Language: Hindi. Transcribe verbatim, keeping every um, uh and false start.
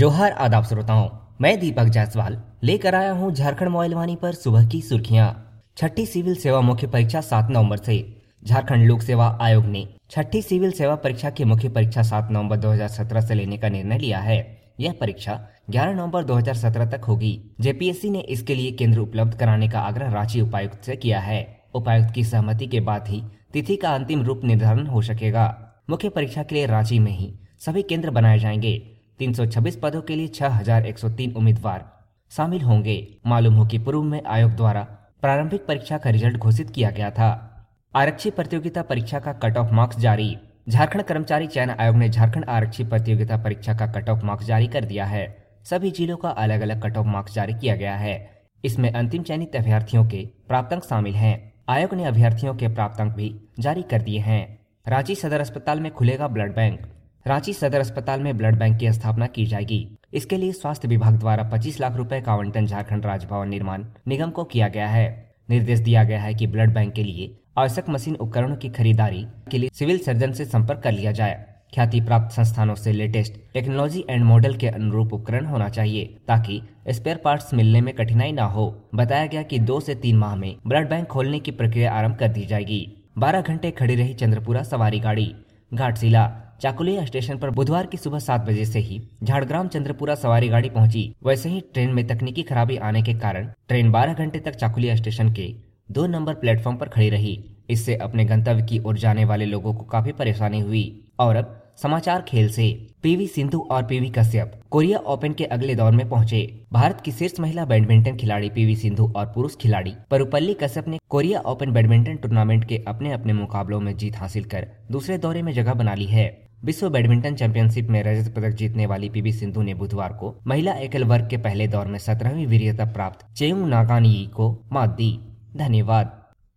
जोहार आदाब श्रोताओं, मैं दीपक जायसवाल लेकर आया हूं झारखंड मोबाइल वाणी पर सुबह की सुर्खियां। छठी सिविल सेवा मुख्य परीक्षा सात नवंबर से। झारखंड लोक सेवा आयोग ने छठी सिविल सेवा परीक्षा की मुख्य परीक्षा सात नवंबर दो हज़ार सत्रह से लेने का निर्णय लिया है। यह परीक्षा ग्यारह नवंबर दो हज़ार सत्रह तक होगी। जेपीएससी ने इसके लिए केंद्र उपलब्ध कराने का आग्रह रांची उपायुक्त से किया है। उपायुक्त की सहमति के बाद ही तिथि का अंतिम रूप निर्धारण हो सकेगा। मुख्य परीक्षा के लिए रांची में ही सभी केंद्र बनाए जाएंगे। तीन सौ छब्बीस पदों के लिए छह हज़ार एक सौ तीन उम्मीदवार शामिल होंगे। मालूम हो कि पूर्व में आयोग द्वारा प्रारंभिक परीक्षा का रिजल्ट घोषित किया गया था। आरक्षी प्रतियोगिता परीक्षा का कट ऑफ मार्क्स जारी। झारखंड कर्मचारी चयन आयोग ने झारखंड आरक्षी प्रतियोगिता परीक्षा का कट ऑफ मार्क्स जारी कर दिया है। सभी जिलों का अलग अलग कट ऑफ मार्क्स जारी किया गया है। इसमें अंतिम चयनित अभ्यर्थियों के प्राप्तांक शामिल हैं। आयोग ने अभ्यर्थियों के प्राप्तांक भी जारी कर दिए हैं। रांची सदर अस्पताल में खुलेगा ब्लड बैंक। रांची सदर अस्पताल में ब्लड बैंक की स्थापना की जाएगी। इसके लिए स्वास्थ्य विभाग द्वारा पच्चीस लाख रुपए का आवंटन झारखंड राज्य भवन निर्माण निगम को किया गया है। निर्देश दिया गया है कि ब्लड बैंक के लिए आवश्यक मशीन उपकरणों की खरीदारी के लिए सिविल सर्जन से संपर्क कर लिया जाए। ख्याति प्राप्त संस्थानों से लेटेस्ट टेक्नोलॉजी एंड मॉडल के अनुरूप उपकरण होना चाहिए ताकि स्पेयर पार्ट्स मिलने में कठिनाई न हो। बताया गया कि दो से तीन माह में ब्लड बैंक खोलने की प्रक्रिया आरंभ कर दी जाएगी। बारह घंटे खड़ी रही चंद्रपुरा सवारी गाड़ी। घाटशिला चाकुलिया स्टेशन पर बुधवार की सुबह सात बजे से ही झाड़ग्राम चंद्रपुरा सवारी गाड़ी पहुंची। वैसे ही ट्रेन में तकनीकी खराबी आने के कारण ट्रेन बारह घंटे तक चाकुलिया स्टेशन के दो नंबर प्लेटफॉर्म पर खड़ी रही। इससे अपने गंतव्य की ओर जाने वाले लोगों को काफी परेशानी हुई। और अब समाचार खेल से। पीवी सिंधु और पीवी कश्यप कोरिया ओपन के अगले दौर में पहुंचे। भारत की शीर्ष महिला बैडमिंटन खिलाड़ी पीवी सिंधु और पुरुष खिलाड़ी परुपल्ली कश्यप ने कोरिया ओपन बैडमिंटन टूर्नामेंट के अपने अपने मुकाबलों में जीत हासिल कर दूसरे दौरे में जगह बना ली है। विश्व बैडमिंटन चैंपियनशिप में रजत पदक जीतने वाली पीवी सिंधु ने बुधवार को महिला एकल वर्ग के पहले दौर में सत्रहवीं वरीयता प्राप्त चेंग नागानयी को मात दी। धन्यवाद।